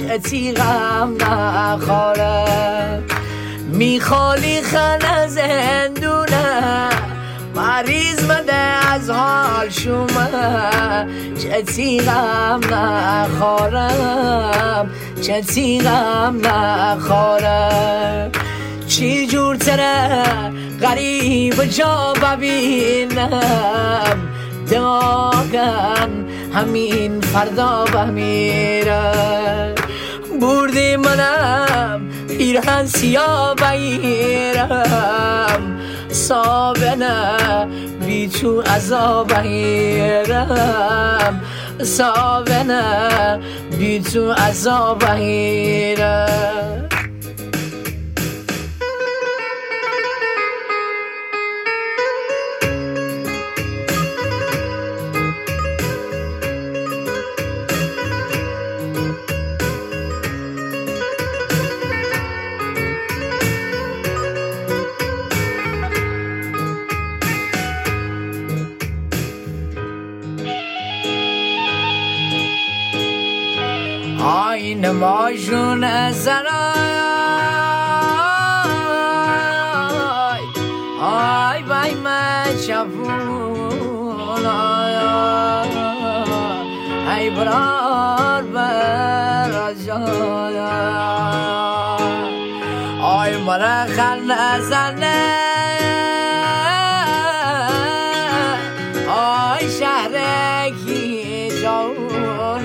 چه تیغم نخوره میخوالی خانه زندونه مریض مده از حال شما چه تیغم نخورم چه تیغم نخورم چی جور تره غریب جا ببینم داغم همین فردا بمیره بردی منم پیرهن سیاه بگیرم سابنه بی تو عذاب بگیرم سابنه بی تو عذاب بگیرم آینه ماشون زرای آی بای مچفون ای برار بر جای آی مرا خل نزنه آی شهرکی جون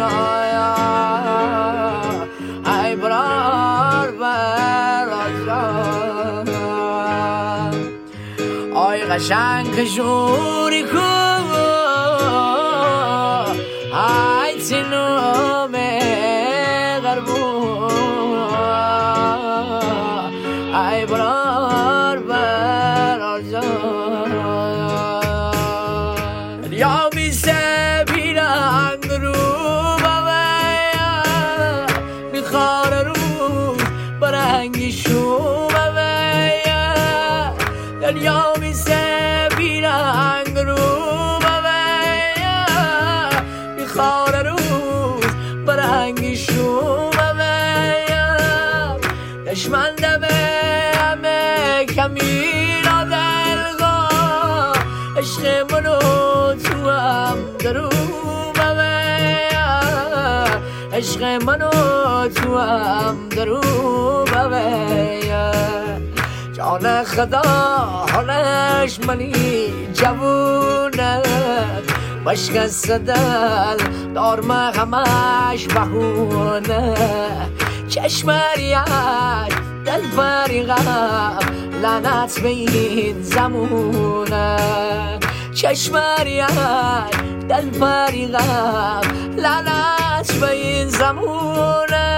ای برار بر آی قشنگ شوری کو ای تنو مغربون ای برار بر یا میسه بیرنگ رو خار روز برنگی شو بویا دریا میسه بیرنگ رو بویا خار روز برنگی شو بویا دشمن دمه همه کمین آدلگا عشق منو تو هم درو عشق منو تو هم درو بویا جان خدا حالش منی جوونه بشکست دل دارم همش بهونه چشمریت دل فریقم لعنت به این زمونه چشمریت دل فریقم لعنت به این زمونه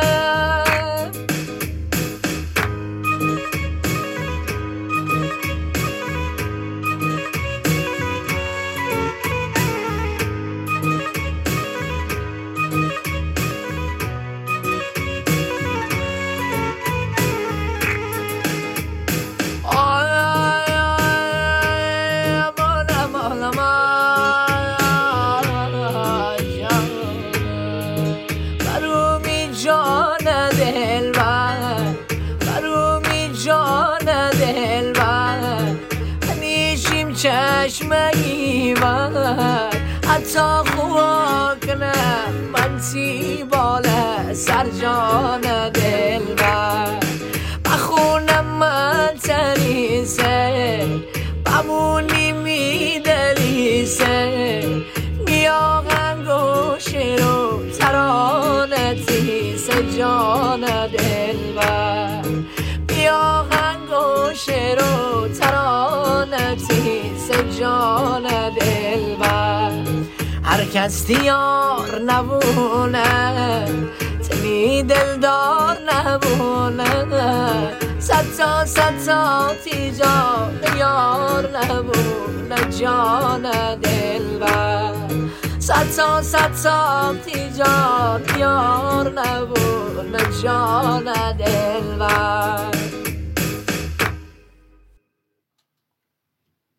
چشمگی من حتی خواه کنم من سی باله سر جان دل من بخونم من تنیسه بمونی می دلیسه میاغنگ و شیر و ترانتی سه جان دل من میاغنگ و شیر و ترانتی جان دلبر هر کس دیار نبونه تنی دلدار نبونه صد تا تیجان یار نبونه جان دلبر صد تا تیجان یار نبونه جان دلبر